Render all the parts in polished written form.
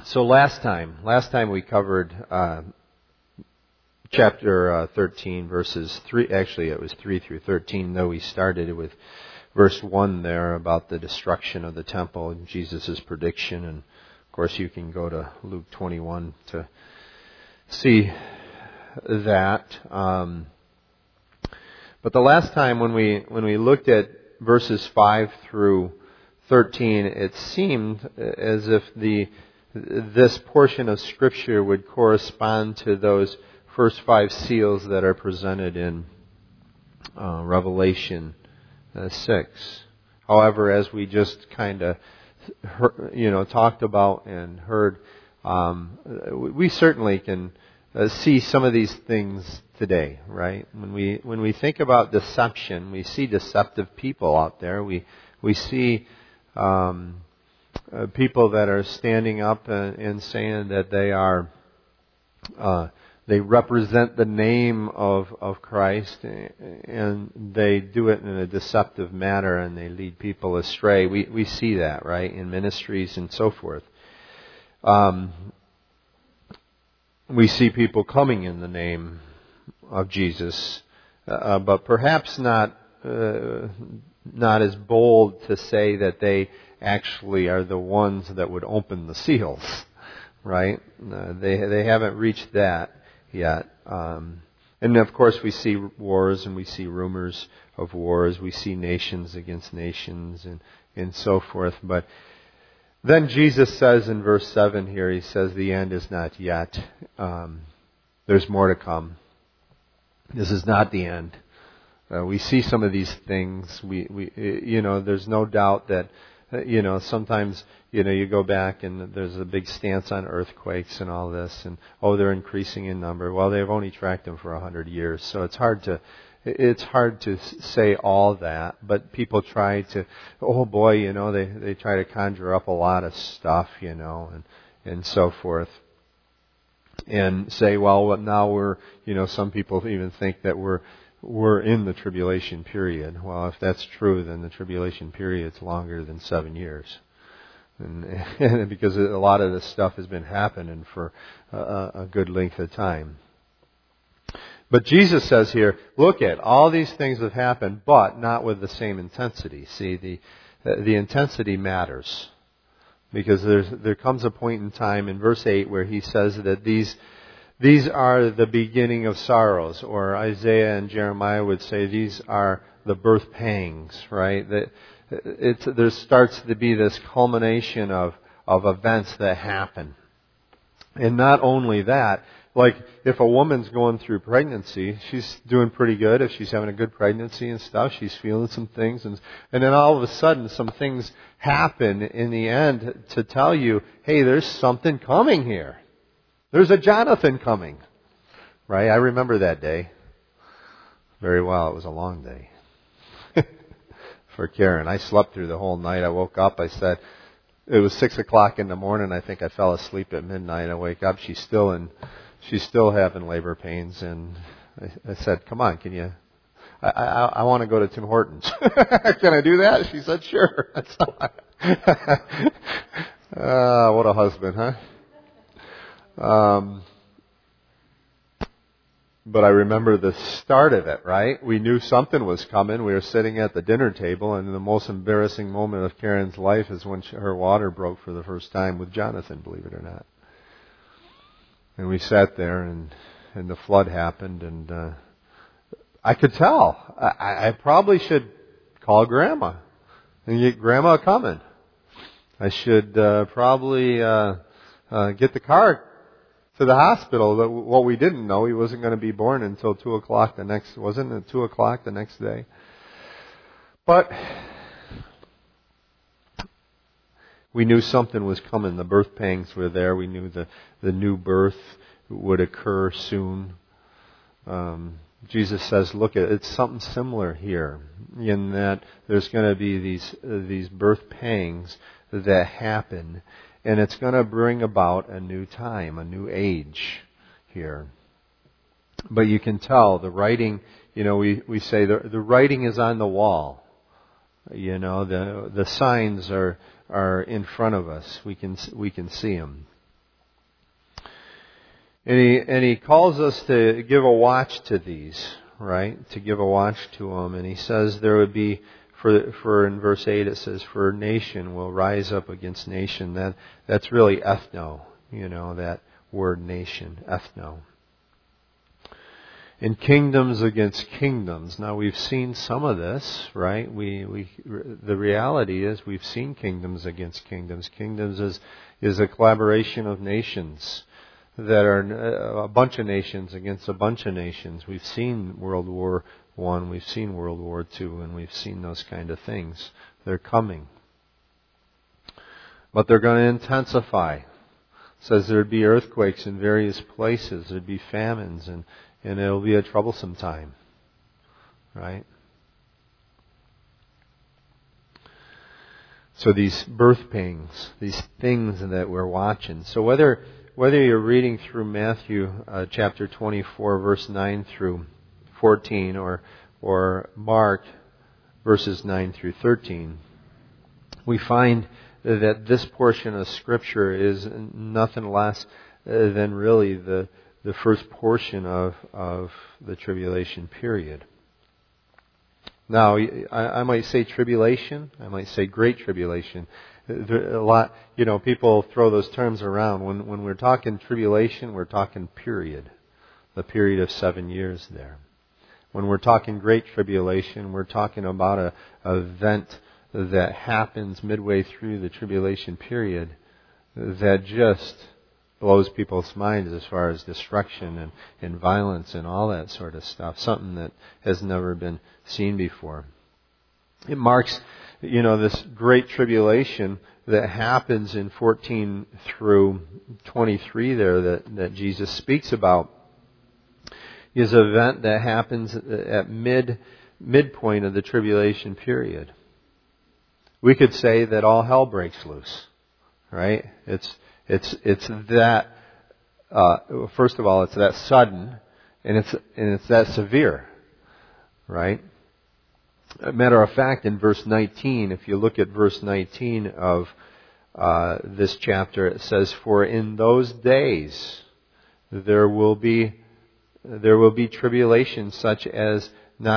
So last time we covered chapter 13, verses 3. Actually, it was 3 through 13. Though we started with verse 1 there about the destruction of the temple and Jesus' prediction, and of course you can go to Luke 21 to see that. But the last time when we looked at verses 5 through 13, it seemed as if this portion of Scripture would correspond to those first 5 seals that are presented in Revelation 6. However, as we just kind of talked about and heard, we certainly can see some of these things today, right? When we think about deception, we see deceptive people out there. We see people that are standing up and saying that they represent the name of Christ, and they do it in a deceptive manner, and they lead people astray. We see that, right, in ministries and so forth. We see people coming in the name of Jesus, but perhaps not as bold to say that they actually are the ones that would open the seals, right? They haven't reached that yet. And of course we see wars and we see rumors of wars. We see nations against nations and so forth. But then Jesus says in verse 7 here, He says the end is not yet. There's more to come. This is not the end. We see some of these things. We there's no doubt that sometimes, you go back and there's a big stance on earthquakes and all this, and they're increasing in number. Well, they've only tracked them for 100 years, so it's hard to say all that. But people try to, they try to conjure up a lot of stuff, and so forth, and say, well, now we're, some people even think that we're in the tribulation period. Well, if that's true, then the tribulation period's longer than 7 years. And because a lot of this stuff has been happening for a good length of time. But Jesus says here, look at all these things have happened, but not with the same intensity. See, the intensity matters. Because there comes a point in time in verse 8 where He says that these are the beginning of sorrows, or Isaiah and Jeremiah would say these are the birth pangs, right? There starts to be this culmination of events that happen. And not only that, like if a woman's going through pregnancy, she's doing pretty good. If she's having a good pregnancy and stuff, she's feeling some things. And then all of a sudden some things happen in the end to tell you, hey, there's something coming here. There's a Jonathan coming, right? I remember that day very well. It was a long day for Karen. I slept through the whole night. I woke up. I said, it was 6 o'clock in the morning. I think I fell asleep at midnight. I wake up. She's still having labor pains. And I said, come on, can you, I want to go to Tim Hortons. Can I do that? She said, sure. What a husband, huh? But I remember the start of it, right? We knew something was coming. We were sitting at the dinner table, and the most embarrassing moment of Karen's life is when her water broke for the first time with Jonathan, believe it or not. And we sat there, and the flood happened, and I could tell. I probably should call Grandma and get Grandma coming. I should probably get the car to the hospital. What we didn't know, he wasn't going to be born until 2 o'clock wasn't it 2 o'clock the next day? But we knew something was coming. The birth pangs were there. We knew the new birth would occur soon. Jesus says, look, it's something similar here, in that there's going to be these birth pangs that happen. And it's going to bring about a new time, a new age here. But you can tell the writing, we say the writing is on the wall. The signs are in front of us. We can see them. And he calls us to give a watch to these, right? To give a watch to them. And he says there would be, for in verse 8 it says, for nation will rise up against nation. That's really ethno, that word nation, ethno. And kingdoms against kingdoms. Now we've seen some of this, right? The reality is we've seen kingdoms against kingdoms. Kingdoms is a collaboration of nations that are a bunch of nations against a bunch of nations. We've seen World War I, we've seen World War II, and we've seen those kind of things. They're coming. But they're going to intensify. It says there'd be earthquakes in various places, there'd be famines, and it'll be a troublesome time. Right? So these birth pangs, these things that we're watching. So whether you're reading through Matthew chapter 24, verse 9 through 14, or Mark verses 9 through 13, we find that this portion of Scripture is nothing less than really the first portion of the tribulation period. Now, I might say tribulation, I might say great tribulation. A lot, people throw those terms around. When we're talking tribulation, we're talking period. The period of 7 years there. When we're talking great tribulation, we're talking about an event that happens midway through the tribulation period that just blows people's minds as far as destruction and violence and all that sort of stuff. Something that has never been seen before. It marks, this great tribulation that happens in 14 through 23 there that Jesus speaks about is an event that happens at midpoint of the tribulation period. We could say that all hell breaks loose, right? It's that first of all, it's that sudden, and it's that severe, right? A matter of fact, in verse 19, if you look at verse 19 of this chapter, it says, "For in those days there will be tribulation such as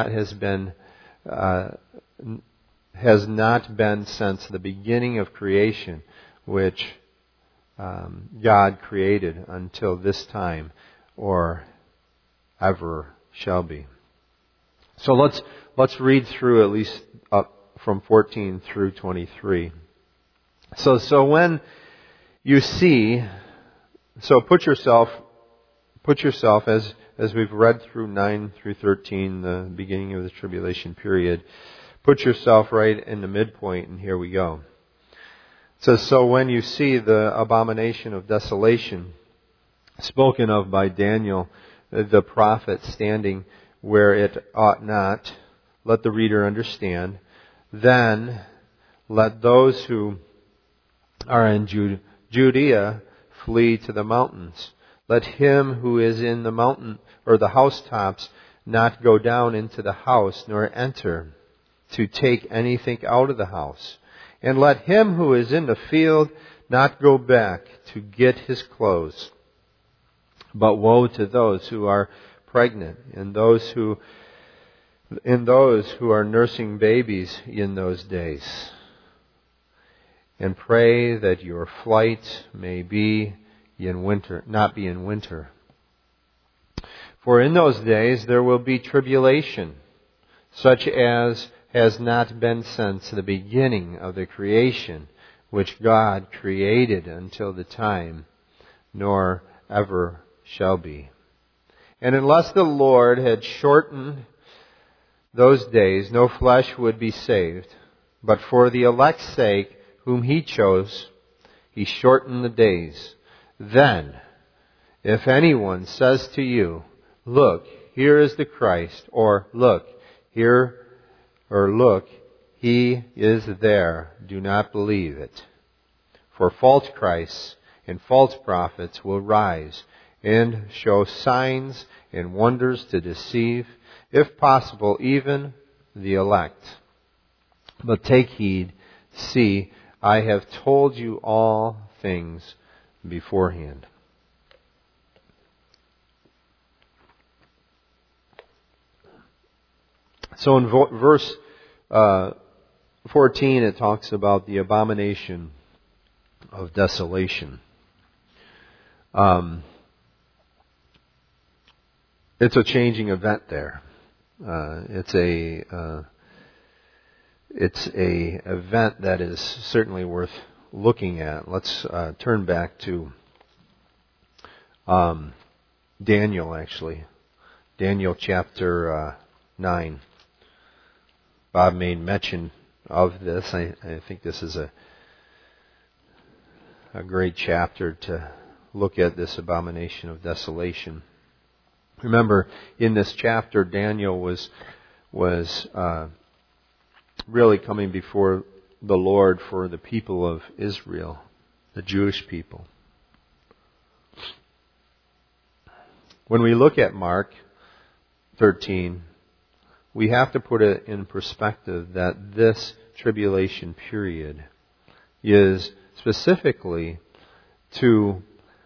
has not been since the beginning of creation, which God created until this time, or ever shall be." So let's read through at least up from 14 through 23. So when you see, put yourself as we've read through 9 through 13, the beginning of the tribulation period, put yourself right in the midpoint, and here we go. It says, "So when you see the abomination of desolation spoken of by Daniel the prophet standing where it ought not, let the reader understand. Then let those who are in Judea flee to the mountains. Let him who is in the mountain or the housetops not go down into the house, nor enter to take anything out of the house. And let him who is in the field not go back to get his clothes. But woe to those who are pregnant and those who are nursing babies in those days. And pray that your flight may be in winter, not be in winter. For in those days there will be tribulation, such as has not been since the beginning of the creation, which God created until the time, nor ever shall be. And unless the Lord had shortened those days, no flesh would be saved. But for the elect's sake, whom He chose, He shortened the days. Then, if anyone says to you, look, here is the Christ, or look, here, or look, He is there, do not believe it. For false Christs and false prophets will rise and show signs and wonders to deceive, if possible, even the elect. But take heed, see, I have told you all things beforehand. So in verse 14, it talks about the abomination of desolation. It's a changing event there. It's a event that is certainly worth looking at. Let's turn back to Daniel, actually. Daniel chapter 9. Bob made mention of this. I think this is a great chapter to look at this abomination of desolation. Remember, in this chapter, Daniel was really coming before the Lord for the people of Israel, the Jewish people. When we look at Mark 13, we have to put it in perspective that this tribulation period is specifically to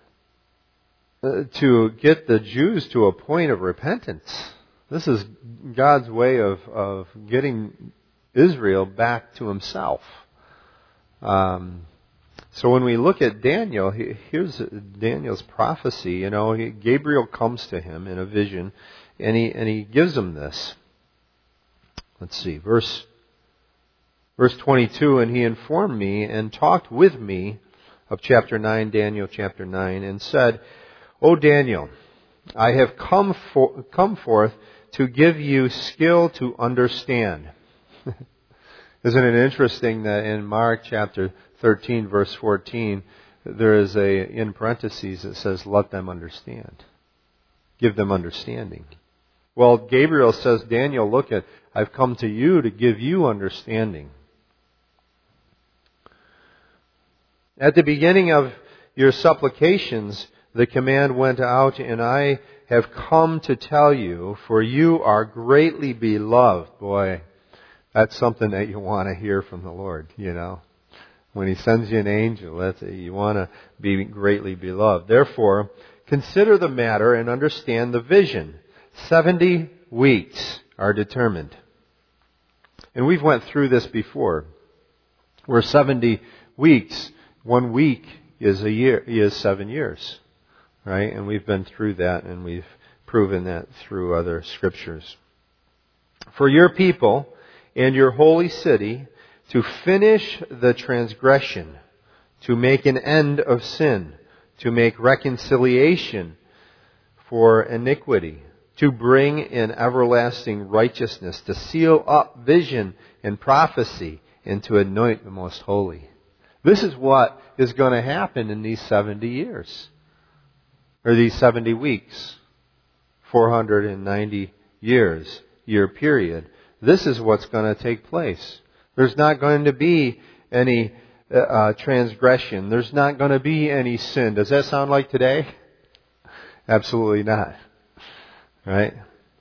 get the Jews to a point of repentance. This is God's way of getting Israel back to Himself. So when we look at Daniel, here's Daniel's prophecy. Gabriel comes to him in a vision, and he gives him this. Let's see, verse 22, and he informed me and talked with me of chapter 9, Daniel chapter 9, and said, O Daniel, I have come forth to give you skill to understand. Isn't it interesting that in Mark chapter 13, verse 14, there is in parentheses, it says, let them understand. Give them understanding. Well, Gabriel says, Daniel, look I've come to you to give you understanding. At the beginning of your supplications, the command went out, and I have come to tell you, for you are greatly beloved. Boy, that's something that you want to hear from the Lord, When He sends you an angel, you want to be greatly beloved. Therefore, consider the matter and understand the vision. 70 weeks are determined. And we've went through this before. Where 70 weeks, 1 week is a year, is 7 years. Right? And we've been through that, and we've proven that through other scriptures. For your people and your holy city to finish the transgression, to make an end of sin, to make reconciliation for iniquity, to bring in everlasting righteousness, to seal up vision and prophecy, and to anoint the most holy. This is what is going to happen in these 70 years. Or these 70 weeks. 490 year period. This is what's going to take place. There's not going to be any transgression. There's not going to be any sin. Does that sound like today? Absolutely not. Right?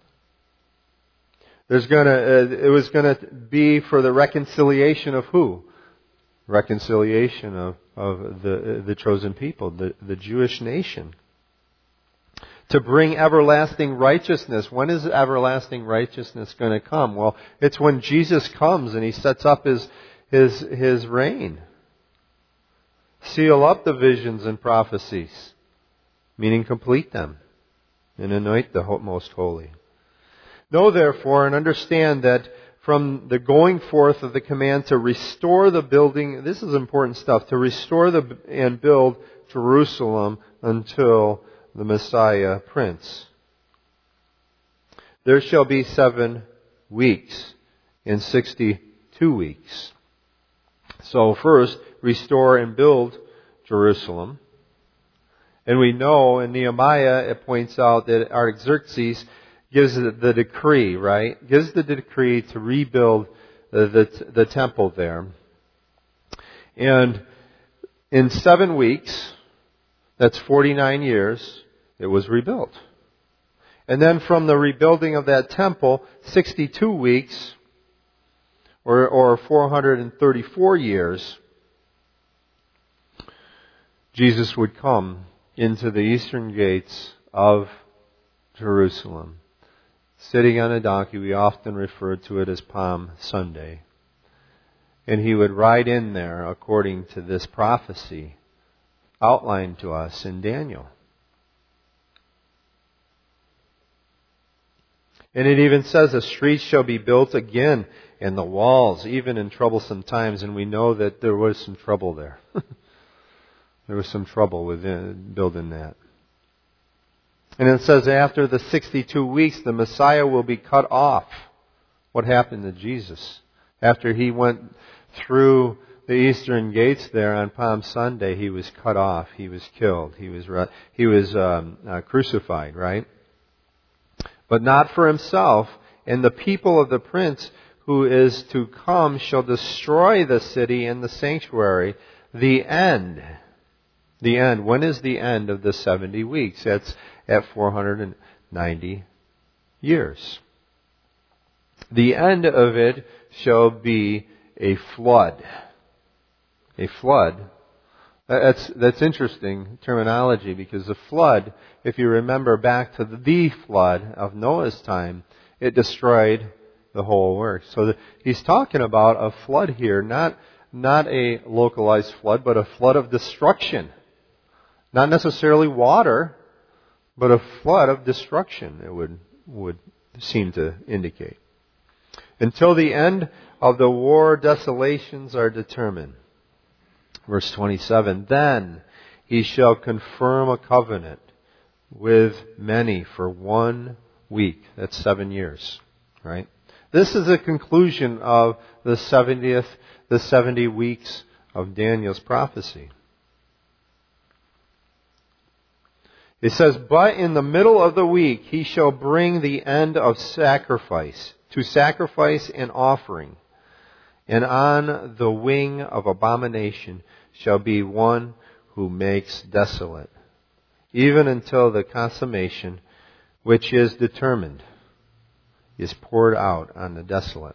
It was going to be for the reconciliation of who? Reconciliation of the chosen people, the Jewish nation. To bring everlasting righteousness. When is everlasting righteousness going to come? Well, it's when Jesus comes and He sets up His reign. Seal up the visions and prophecies, meaning complete them, and anoint the most holy. Know therefore and understand that from the going forth of the command to restore the building, this is important stuff, to restore and build Jerusalem until the Messiah Prince. There shall be 7 weeks and 62 weeks. So first, restore and build Jerusalem. And we know in Nehemiah, it points out that Artaxerxes gives the decree, right? Gives the decree to rebuild the temple there. And in 7 weeks, that's 49 years, it was rebuilt. And then from the rebuilding of that temple, 62 weeks, or 434 years, Jesus would come into the eastern gates of Jerusalem. sitting on a donkey. We often refer to it as Palm Sunday. And he would ride in there according to this prophecy outlined to us in Daniel. And it even says the streets shall be built again and the walls, even in troublesome times. And we know that there was some trouble there. There was some trouble with building that. And it says after the 62 weeks, the Messiah will be cut off. What happened to Jesus? After he went through the eastern gates there on Palm Sunday, he was cut off. He was killed. He was crucified, right? But not for himself. And the people of the prince who is to come shall destroy the city and the sanctuary. The end. The end. When is the end of the 70 weeks? That's at 490 years. The end of it shall be a flood. A flood. That's interesting terminology, because the flood, if you remember back to the flood of Noah's time, it destroyed the whole work. So he's talking about a flood here, not a localized flood, but a flood of destruction. Not necessarily water, but a flood of destruction, it would seem to indicate. Until the end of the war, desolations are determined. Verse 27, then he shall confirm a covenant with many for 1 week. That's 7 years, right? This is a conclusion of the 70 weeks of Daniel's prophecy. It says, but in the middle of the week he shall bring the end of sacrifice, to sacrifice and offering. And on the wing of abomination shall be one who makes desolate, even until the consummation which is determined is poured out on the desolate.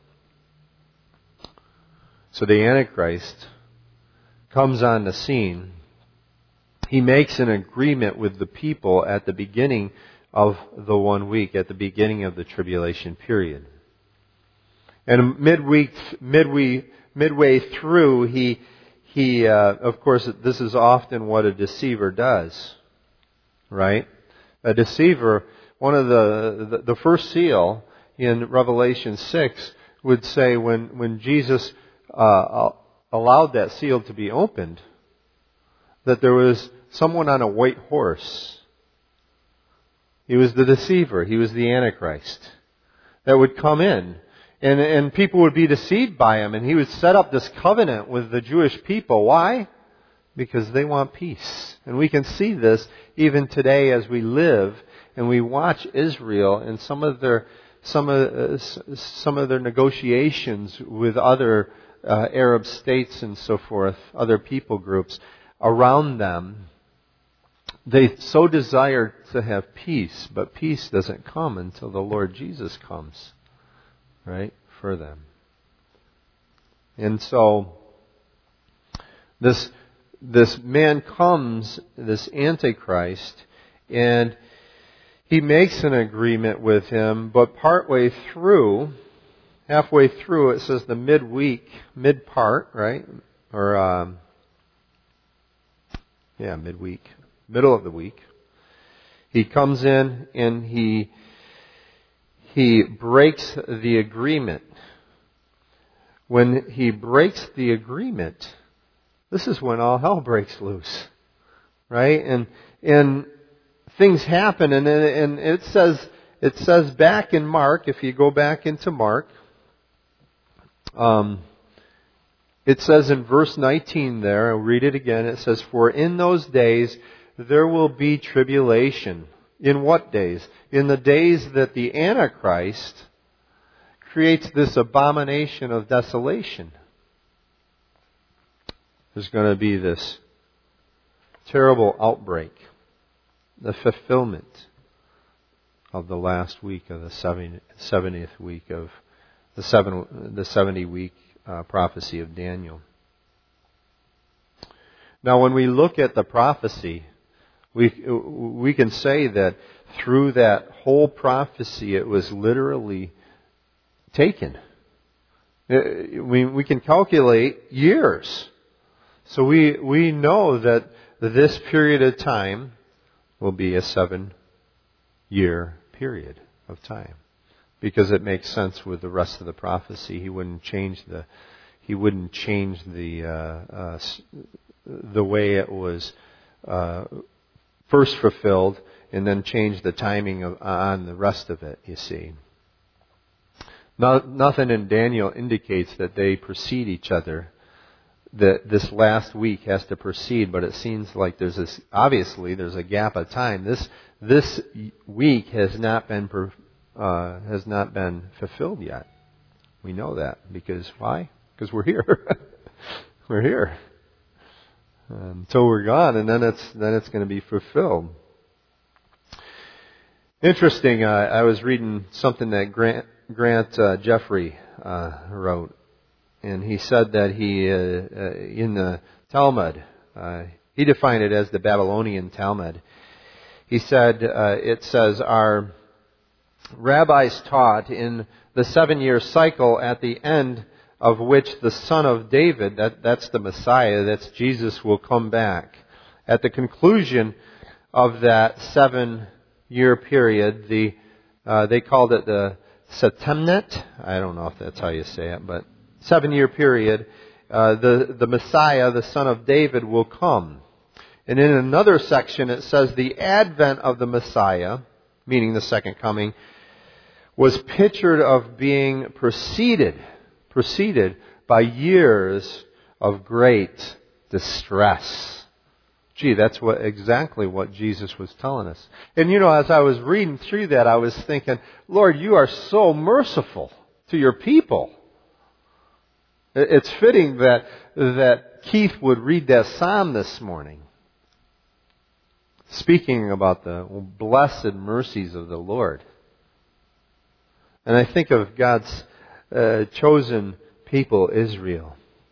So the Antichrist comes on the scene. He makes an agreement with the people at the beginning of the 1 week, at the beginning of the tribulation period. And midway through, he of course, this is often what a deceiver does, right? A deceiver, one of the first seal in Revelation 6 would say when Jesus allowed that seal to be opened, that there was someone on a white horse. He was the deceiver. He was the Antichrist that would come in. And people would be deceived by him. And he would set up this covenant with the Jewish people. Why? Because they want peace. And we can see this even today as we live and we watch Israel and some of their negotiations with other Arab states and so forth, other people groups around them. They so desire to have peace, but peace doesn't come until the Lord Jesus comes, right, for them. And so this man comes, this Antichrist, and he makes an agreement with him, but halfway through, it says the mid part, right? Or, midweek. Middle of the week. He comes in and he breaks the agreement. When he breaks the agreement, this is when all hell breaks loose. Right? And things happen, and it says back in Mark, if you go back into Mark, it says in verse 19 there, I'll read it again, it says, for in those days there will be tribulation. In what days? In the days that the Antichrist creates this abomination of desolation. There's going to be this terrible outbreak, the fulfillment of the last week of the 70th week of the 70-week prophecy of Daniel. Now, when we look at the prophecy, we can say that through that whole prophecy, it was literally taken. We can calculate years. So we know that this period of time will be a 7-year period of time. Because it makes sense with the rest of the prophecy. He wouldn't change the way it was first fulfilled and then change the timing on the rest of it, you see. Nothing in Daniel indicates that they precede each other. That this last week has to precede, but it seems like there's a gap of time. This week has not been fulfilled yet. We know that because why? Because we're here. We're here until we're gone, and then it's going to be fulfilled. Interesting. I was reading something that Grant Jeffrey wrote. And he said that in the Talmud, he defined it as the Babylonian Talmud. He said, it says, our rabbis taught in the 7-year cycle at the end of which the Son of David, that's the Messiah, that's Jesus, will come back. At the conclusion of that 7-year period, they called it the Septemnet. I don't know if that's how you say it, but 7-year period, the Messiah, the Son of David, will come. And in another section it says the advent of the Messiah, meaning the second coming, was pictured of being preceded by years of great distress. Gee, that's exactly what Jesus was telling us. And as I was reading through that, I was thinking, Lord, you are so merciful to your people. It's fitting that Keith would read that psalm this morning, speaking about the blessed mercies of the Lord. And I think of God's chosen people, Israel.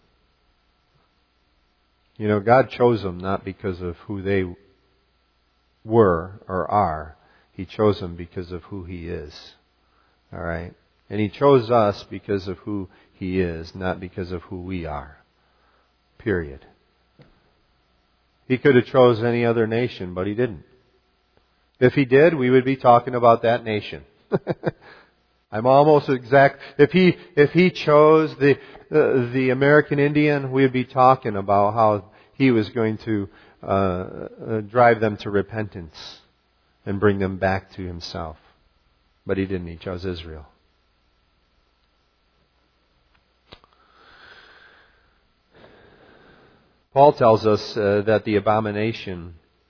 God chose them not because of who they were or are. He chose them because of who He is. All right? And He chose us because of who He is, not because of who we are. Period. He could have chose any other nation, but He didn't. If He did, we would be talking about that nation. I'm almost exact. If He chose the American Indian, we would be talking about how He was going to drive them to repentance and bring them back to Himself. But He didn't. He chose Israel. Paul tells us that the abomination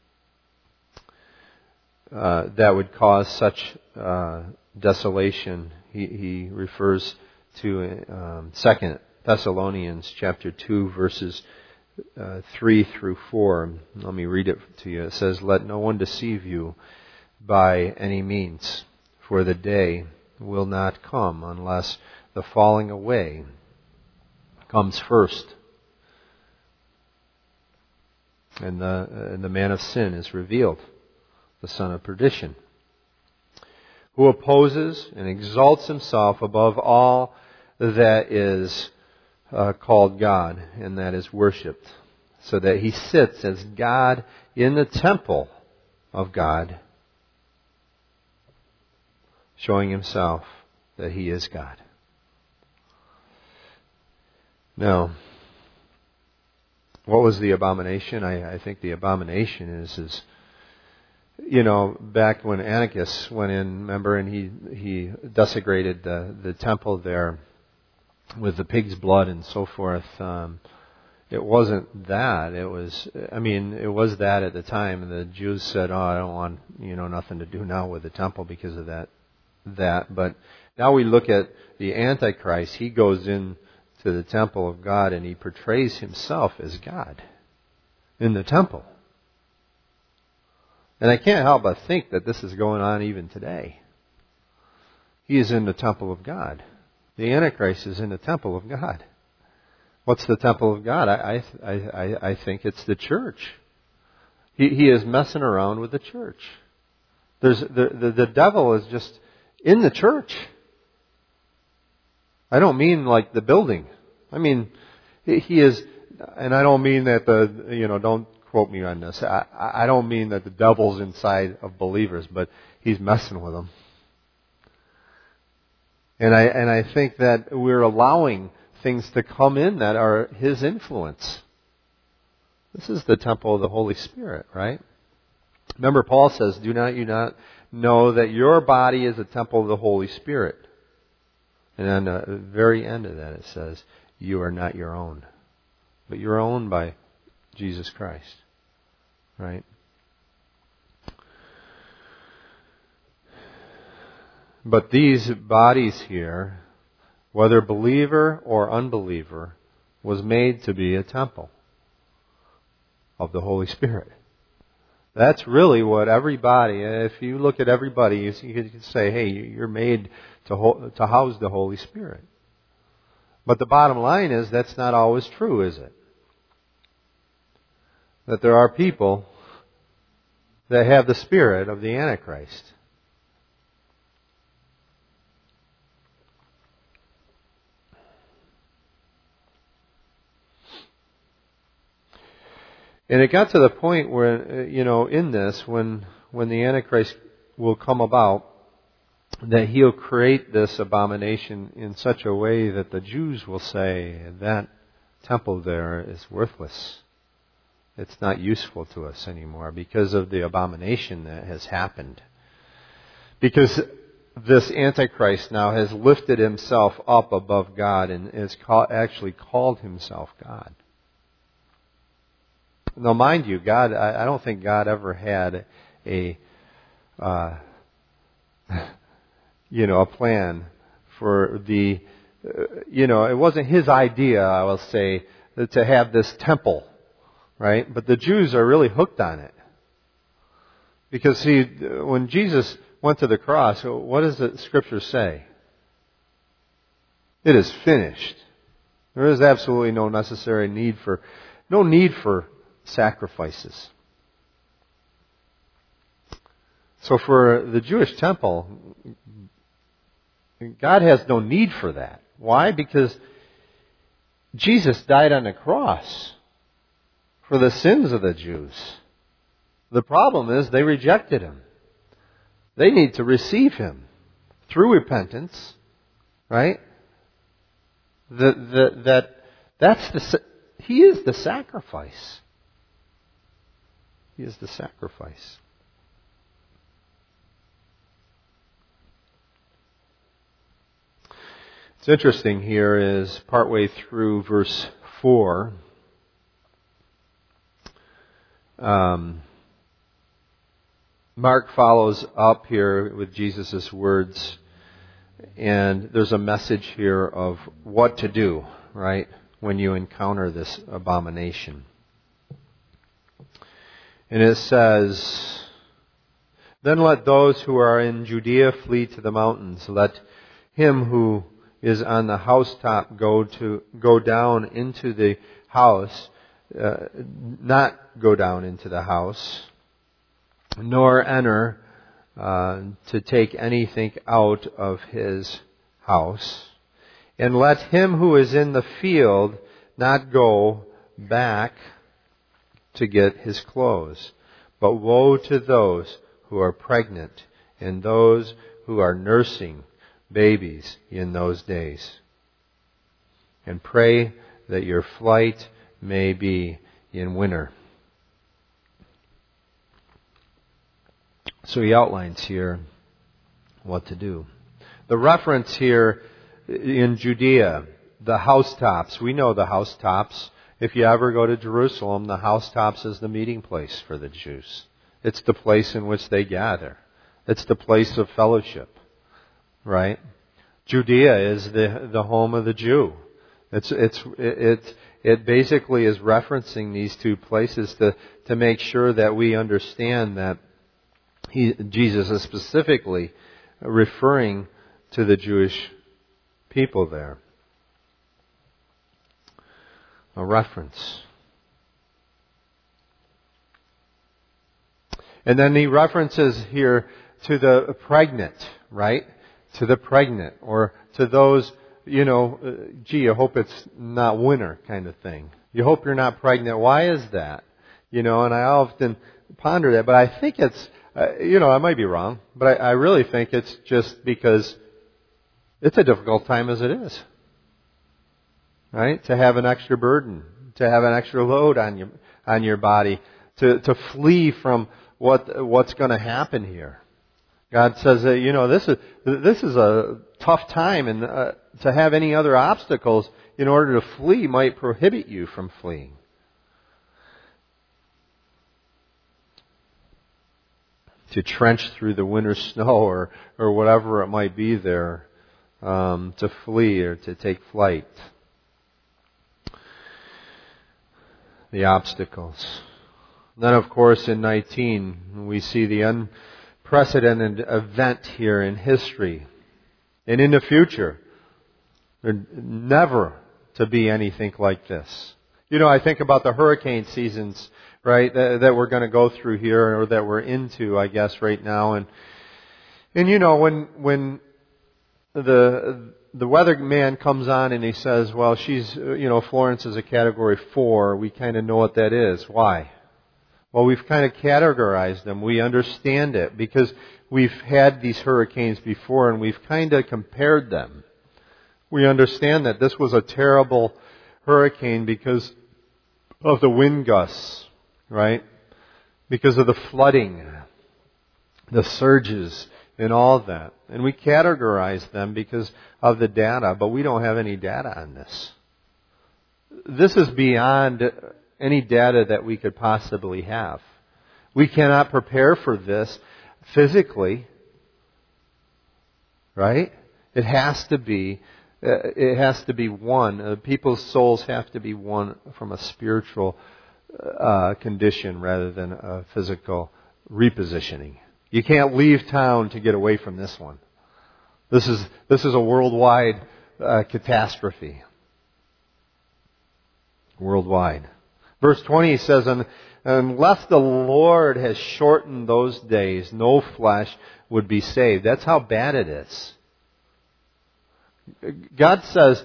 that would cause such desolation, he refers to 2 Thessalonians chapter 2, verses 3 through 4. Let me read it to you. It says, "Let no one deceive you by any means, for the day will not come unless the falling away comes first. And the man of sin is revealed, the son of perdition, who opposes and exalts himself above all that is called God and that is worshipped, so that he sits as God in the temple of God, showing himself that he is God." Now, what was the abomination? I think the abomination is back when Antiochus went in, remember, and he desecrated the temple there with the pig's blood and so forth. It wasn't that. It was that at the time. And the Jews said, "Oh, I don't want nothing to do now with the temple because of that." But now we look at the Antichrist. He goes in to the temple of God and he portrays himself as God in the temple. And I can't help but think that this is going on even today. He is in the temple of God. The Antichrist is in the temple of God. What's the temple of God? I think it's the church. He is messing around with the church. The devil is just in the church. I don't mean like the building. I mean, he is, and I don't mean that don't quote me on this. I don't mean that the devil's inside of believers, but he's messing with them. And I think that we're allowing things to come in that are his influence. This is the temple of the Holy Spirit, right? Remember, Paul says, "Do not you not know that your body is a temple of the Holy Spirit?" And on the very end of that it says, "You are not your own, but you're owned by Jesus Christ." Right? But these bodies here, whether believer or unbeliever, was made to be a temple of the Holy Spirit. That's really what everybody, if you look at everybody, you can say, hey, you're made to house the Holy Spirit. But the bottom line is that's not always true, is it? That there are people that have the spirit of the Antichrist. And it got to the point where, in this, when the Antichrist will come about, that he'll create this abomination in such a way that the Jews will say, that temple there is worthless. It's not useful to us anymore because of the abomination that has happened. Because this Antichrist now has lifted himself up above God and has actually called himself God. Now, mind you, God, I don't think God ever had a plan for it wasn't his idea, I will say, to have this temple, right? But the Jews are really hooked on it. Because when Jesus went to the cross, what does the Scripture say? It is finished. There is absolutely no need for sacrifices. So for the Jewish temple, God has no need for that. Why? Because Jesus died on the cross for the sins of the Jews. The problem is they rejected Him. They need to receive Him through repentance, right? He is the sacrifice. He is the sacrifice. What's interesting here is partway through verse 4, Mark follows up here with Jesus' words, and there's a message here of what to do, right, when you encounter this abomination. And it says, "Then let those who are in Judea flee to the mountains. Let him who is on the housetop go down into the house, not go down into the house, nor enter to take anything out of his house. And let him who is in the field not go back to get his clothes. But woe to those who are pregnant and those who are nursing babies in those days. And pray that your flight may be in winter." So he outlines here what to do. The reference here in Judea, the housetops. We know the housetops. If you ever go to Jerusalem, the housetops is the meeting place for the Jews. It's the place in which they gather. It's the place of fellowship, right? Judea is the home of the Jew. It basically is referencing these two places to make sure that we understand that Jesus is specifically referring to the Jewish people there. A reference. And then he references here to the pregnant, right? To the pregnant, or to those, gee, I hope it's not winter kind of thing. You hope you're not pregnant. Why is that? And I often ponder that, but I think it's, I might be wrong, but I really think it's just because it's a difficult time as it is. Right? To have an extra burden, to have an extra load on your body, to flee from what's going to happen here. God says that, this is a tough time, and to have any other obstacles in order to flee might prohibit you from fleeing. To trench through the winter snow or whatever it might be there, to flee or to take flight. The obstacles. Then, of course, in 19, we see the unprecedented event here in history. And in the future, there never to be anything like this. I think about the hurricane seasons, right, that we're going to go through here, or that we're into, I guess, right now. And when the weatherman comes on and he says, well, Florence is a category 4, we kind of know what that is. Why? Well, we've kind of categorized them. We understand it because we've had these hurricanes before and we've kind of compared them. We understand that this was a terrible hurricane because of the wind gusts, right? Because of the flooding, the surges, and all of that. And we categorize them because of the data, but we don't have any data on this. This is beyond any data that we could possibly have. We cannot prepare for this physically, right? It has to be one. People's souls have to be one from a spiritual condition rather than a physical repositioning. You can't leave town to get away from this one. This is a worldwide catastrophe. Worldwide. Verse 20 says, unless the Lord has shortened those days, no flesh would be saved. That's how bad it is. God says,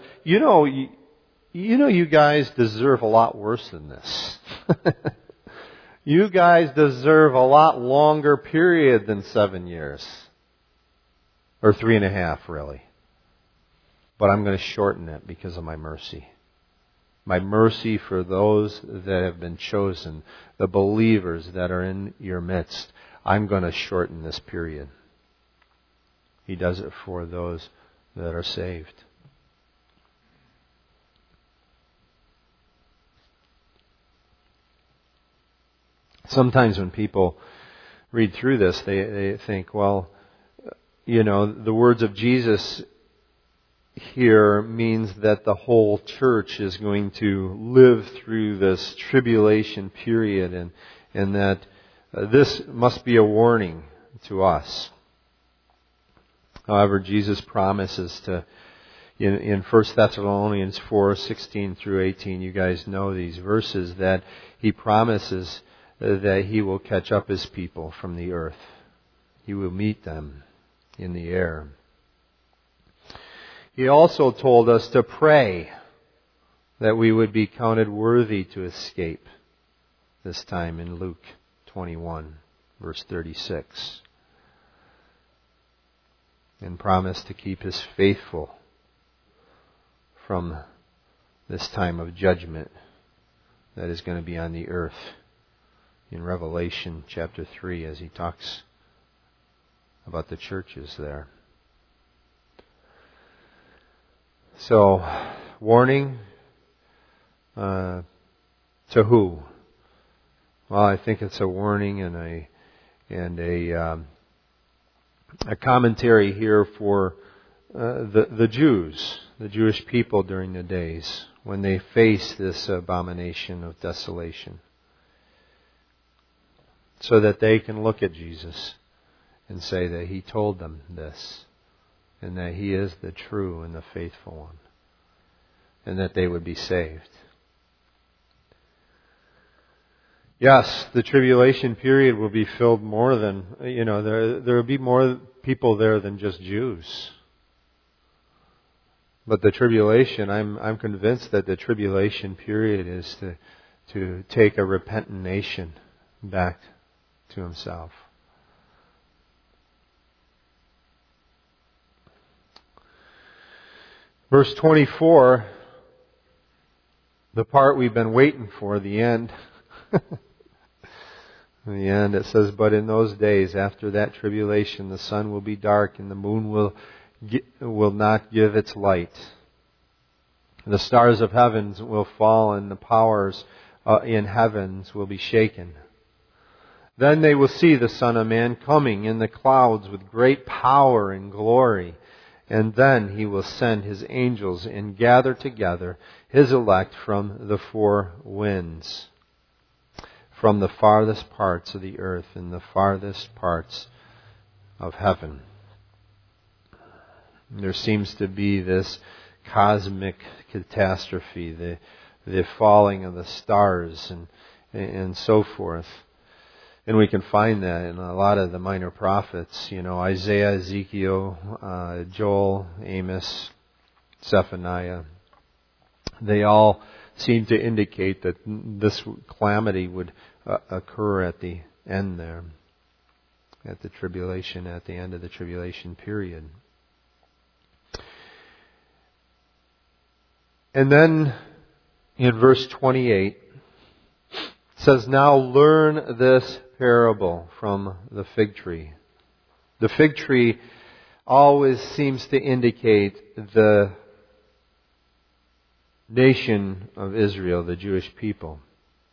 you guys deserve a lot worse than this. You guys deserve a lot longer period than 7 years. Or 3.5, really. But I'm going to shorten it because of my mercy. My mercy for those that have been chosen, the believers that are in your midst. I'm going to shorten this period. He does it for those that are saved. Sometimes when people read through this, they think, well, the words of Jesus here means that the whole church is going to live through this tribulation period, and that this must be a warning to us. However, Jesus promises in 1 Thessalonians 4:16 through 18, you guys know these verses, that He promises that He will catch up His people from the earth. He will meet them in the air. He also told us to pray that we would be counted worthy to escape, this time in Luke 21, verse 36. And promised to keep us faithful from this time of judgment that is going to be on the earth in Revelation chapter 3, as He talks about the churches there. So, warning to who? Well, I think it's a warning and a commentary here for the Jews, the Jewish people during the days when they face this abomination of desolation, so that they can look at Jesus and say that He told them this, and that He is the true and the faithful one, and that they would be saved. Yes, the tribulation period will be filled more than, there will be more people there than just Jews. But the tribulation, I'm convinced that the tribulation period is to take a repentant nation back to Himself. Verse 24, the part we've been waiting for, the end. In the end, it says, "But in those days, after that tribulation, the sun will be dark and the moon will not give its light. The stars of heavens will fall and the powers in heavens will be shaken. Then they will see the Son of Man coming in the clouds with great power and glory. And then He will send His angels and gather together His elect from the four winds, from the farthest parts of the earth and the farthest parts of heaven." There seems to be this cosmic catastrophe, the falling of the stars and so forth. And we can find that in a lot of the minor prophets, Isaiah, Ezekiel, Joel, Amos, Zephaniah. They all seem to indicate that this calamity would occur at the end there, at the tribulation, at the end of the tribulation period. And then in verse 28, it says, "Now learn this parable from the fig tree." The fig tree always seems to indicate the nation of Israel, the Jewish people.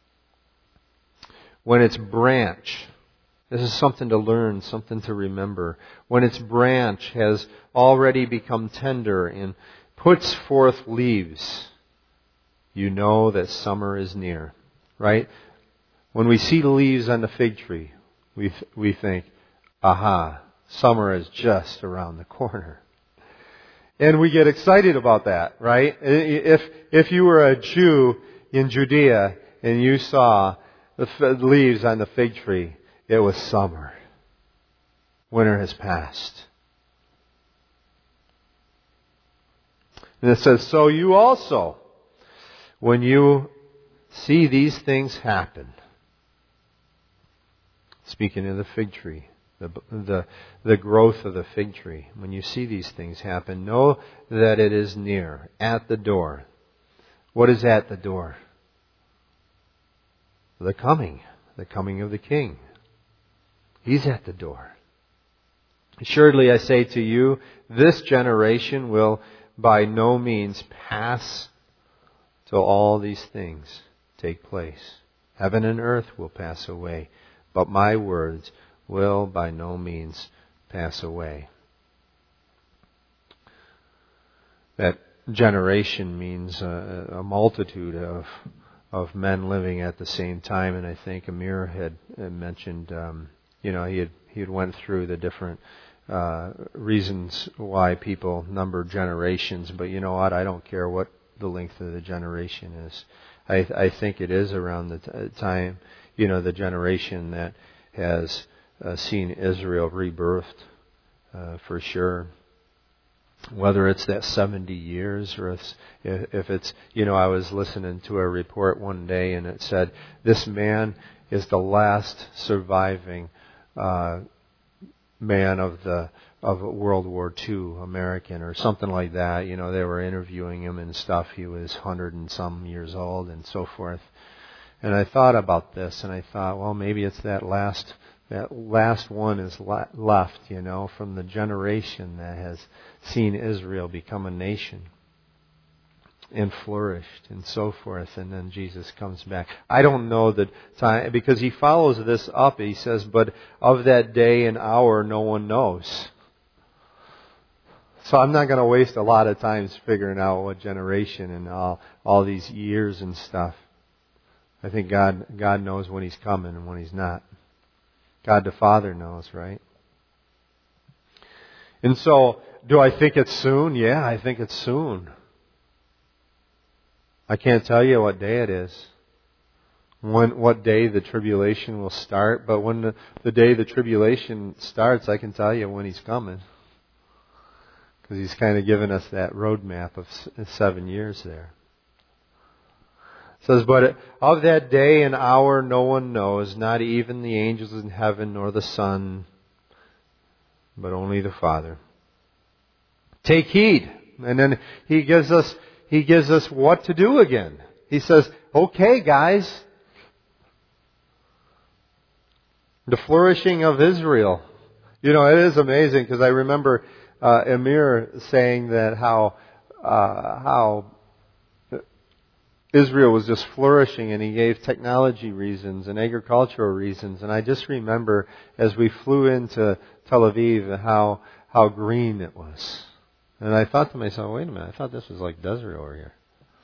When its branch, this is something to learn, something to remember. When its branch has already become tender and puts forth leaves, you know that summer is near. Right? When we see the leaves on the fig tree, we think, aha, summer is just around the corner. And we get excited about that, right? If you were a Jew in Judea and you saw the leaves on the fig tree, it was summer. Winter has passed. And it says, "So you also, when you see these things happen," speaking of the fig tree, the growth of the fig tree, "when you see these things happen, know that it is near, at the door." What is at the door? The coming of the King. He's at the door. "Assuredly I say to you, this generation will by no means pass till all these things take place. Heaven and earth will pass away, but my words will by no means pass away." That generation means a multitude of men living at the same time, and I think Amir had mentioned, he had went through the different reasons why people number generations, but you know what? I don't care what the length of the generation is. I think it is around the time, the generation that has seen Israel rebirthed, for sure. Whether it's that 70 years or if it's, I was listening to a report one day and it said, this man is the last surviving man of World War II, American or something like that. They were interviewing him and stuff. He was 100 and some years old and so forth. And I thought about this and I thought, well, maybe it's that last one is left, from the generation that has seen Israel become a nation and flourished and so forth, and then Jesus comes back. I don't know the time, because he follows this up. He says, but of that day and hour no one knows. So I'm not going to waste a lot of time figuring out what generation and all these years and stuff. I think God knows when He's coming and when He's not. God the Father knows, right? And so, do I think it's soon? Yeah, I think it's soon. I can't tell you what day it is. what day the tribulation will start, but when the day the tribulation starts, I can tell you when He's coming. Because He's kind of given us that roadmap of 7 years there. It says, but of that day and hour no one knows, not even the angels in heaven nor the Son, but only the Father. Take heed. And then He gives us what to do again. He says, okay guys, the flourishing of Israel. You know, it is amazing because I remember Emir saying that how Israel was just flourishing, and he gave technology reasons and agricultural reasons. And I just remember as we flew into Tel Aviv how green it was. And I thought to myself, wait a minute, I thought this was like desert over here.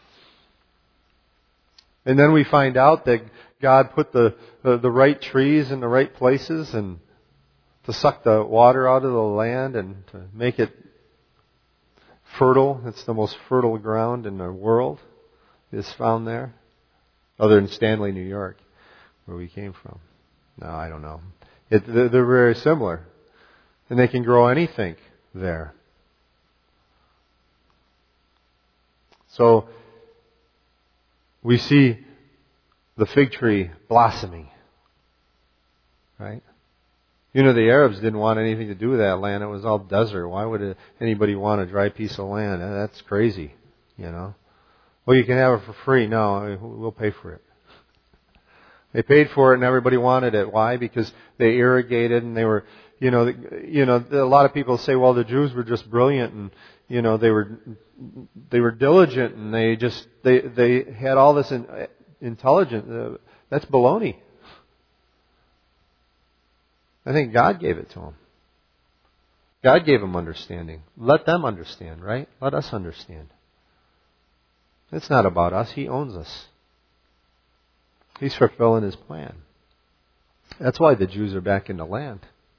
And then we find out that God put the right trees in the right places and to suck the water out of the land and to make it fertile. It's the most fertile ground in the world is found there. Other than Stanley, New York, where we came from. No, I don't know. They're very similar. And they can grow anything there. So, we see the fig tree blossoming. Right? You know, the Arabs didn't want anything to do with that land. It was all desert. Why would anybody want a dry piece of land? That's crazy, you know. Well, you can have it for free. No, we'll pay for it. They paid for it and everybody wanted it. Why? Because they irrigated and they were, a lot of people say, well, the Jews were just brilliant and, they were diligent and they had all this intelligence. That's baloney. I think God gave it to them. God gave them understanding. Let them understand, right? Let us understand. It's not about us. He owns us. He's fulfilling His plan. That's why the Jews are back in the land.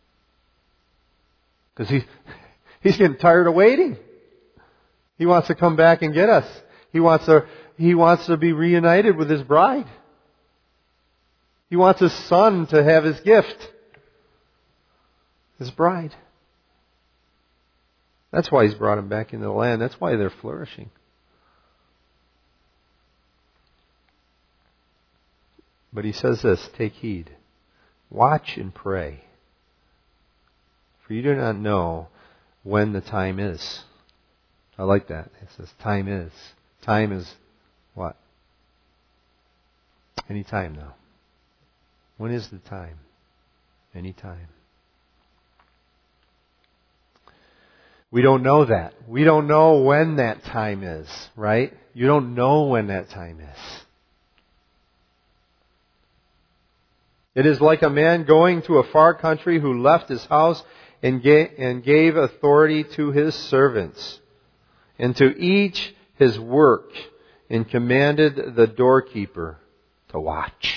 Because he's getting tired of waiting. He wants to come back and get us. He wants to be reunited with His bride. He wants His Son to have His gift. His bride. That's why He's brought them back into the land. That's why they're flourishing. But He says this, take heed. Watch and pray. For you do not know when the time is. I like that. It says time is. Time is what? Any time now. When is the time? Any time. We don't know that. We don't know when that time is, right? You don't know when that time is. It is like a man going to a far country who left his house and gave authority to his servants, and to each his work, and commanded the doorkeeper to watch.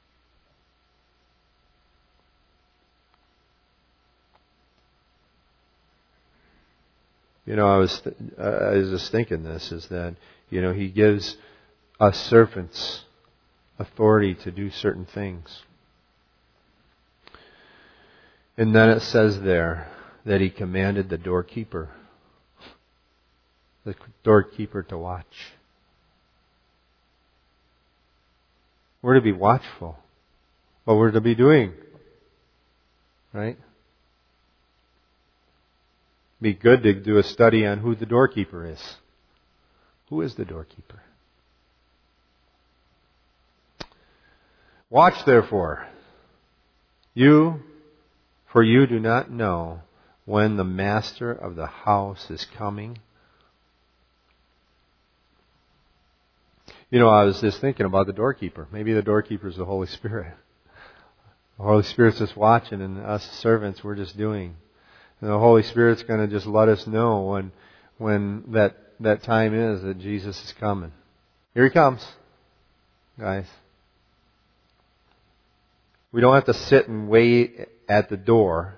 I was just thinking this, is that, He gives us servants authority to do certain things. And then it says there that He commanded the doorkeeper to watch. We're to be watchful. What we're to be doing. Right? Be good to do a study on who the doorkeeper is. Who is the doorkeeper? Watch therefore, for you do not know when the master of the house is coming. I was just thinking about the doorkeeper. Maybe the doorkeeper is the Holy Spirit. The Holy Spirit's just watching, and us servants, we're just doing. And the Holy Spirit's going to just let us know when that time is that Jesus is coming. Here He comes, guys. We don't have to sit and wait at the door,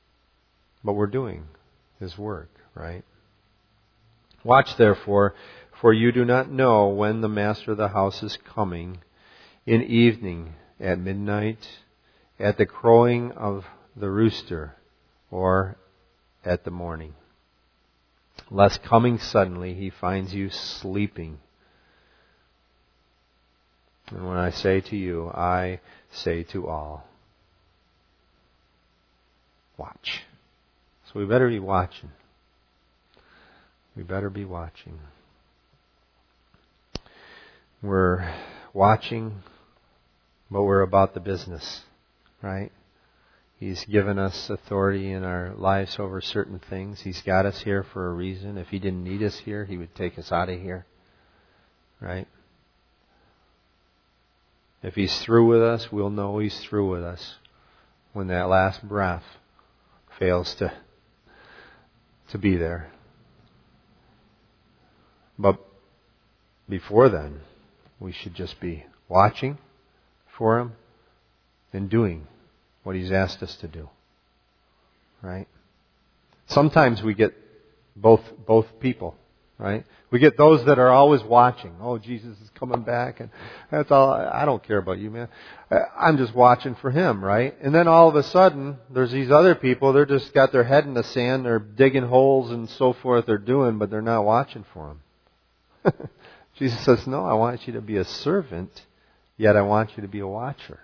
but we're doing His work, right? Watch therefore, For you do not know when the master of the house is coming, in evening, at midnight, at the crowing of the rooster, or at the morning. Lest coming suddenly he finds you sleeping. And when I say to you, I say to all, watch. So we better be watching. We better be watching. We're watching, but we're about the business, right? He's given us authority in our lives over certain things. He's got us here for a reason. If He didn't need us here, He would take us out of here, right? If He's through with us, we'll know He's through with us when that last breath fails to be there. But before then, we should just be watching for Him and doing what He's asked us to do. Right? Sometimes we get both people. Right? We get those that are always watching. Oh, Jesus is coming back, and that's all. I don't care about you, man. I'm just watching for Him, right? And then all of a sudden, there's these other people. They're just got their head in the sand. They're digging holes and so forth. They're doing, but they're not watching for Him. Jesus says, "No, I want you to be a servant, yet I want you to be a watcher."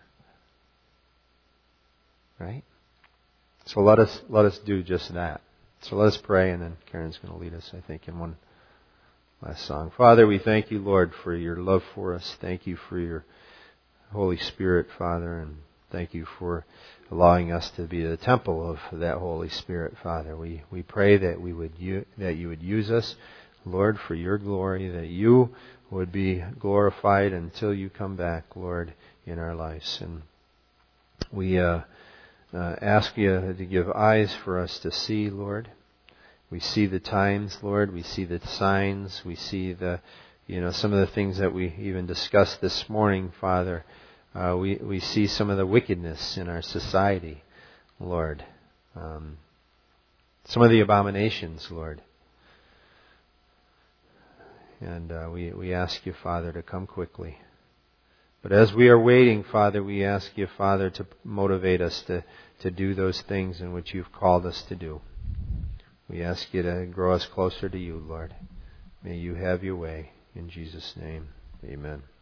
Right? So let us do just that. So let us pray, and then Karen's going to lead us, I think, in one last song. Father, we thank you, Lord, for your love for us. Thank you for your Holy Spirit, Father, and thank you for allowing us to be the temple of that Holy Spirit, Father. We pray that that you would use us, Lord, for your glory, that you would be glorified until you come back, Lord, in our lives. And we ask you to give eyes for us to see, Lord. We see the times, Lord. We see the signs. We see some of the things that we even discussed this morning, Father. We see some of the wickedness in our society, Lord. Some of the abominations, Lord. And we ask you, Father, to come quickly. But as we are waiting, Father, we ask you, Father, to motivate us to do those things in which you've called us to do. We ask you to grow us closer to you, Lord. May you have your way. In Jesus' name, amen.